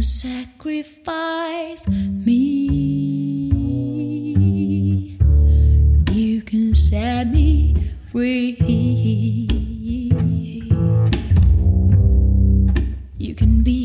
sacrifice me. You can set me free. You can be